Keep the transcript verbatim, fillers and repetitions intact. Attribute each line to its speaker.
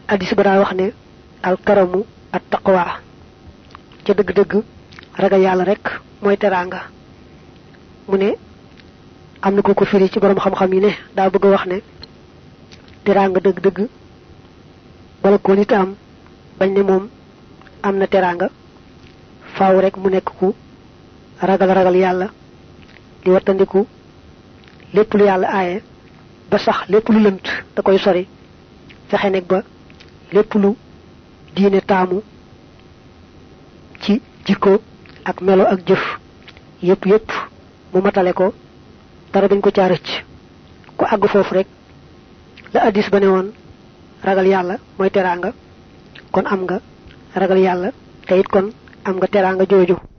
Speaker 1: hadis ba da wax ne al karamu at taqwa ci deug deug ragal yalla rek moy teranga mu ne amna ko ko firi ci borom xam xam yi ne da bëgg wax ne teranga deug deug bala ko nit am bañ ne mom amna teranga faaw rek mu nek ku ragal ragal yalla di watandiku lepp lu yalla ayé ba sax lepp lu leunt da koy sori fexé nek ba lepp lu diine taamu ci jikko ak melo ak jëf yépp yépp mu matale ko dara dañ ko ca recc ko ag fofu rek la hadis ba néwon ragal yalla moy teranga kon am nga ragal yalla te it kon am nga teranga joju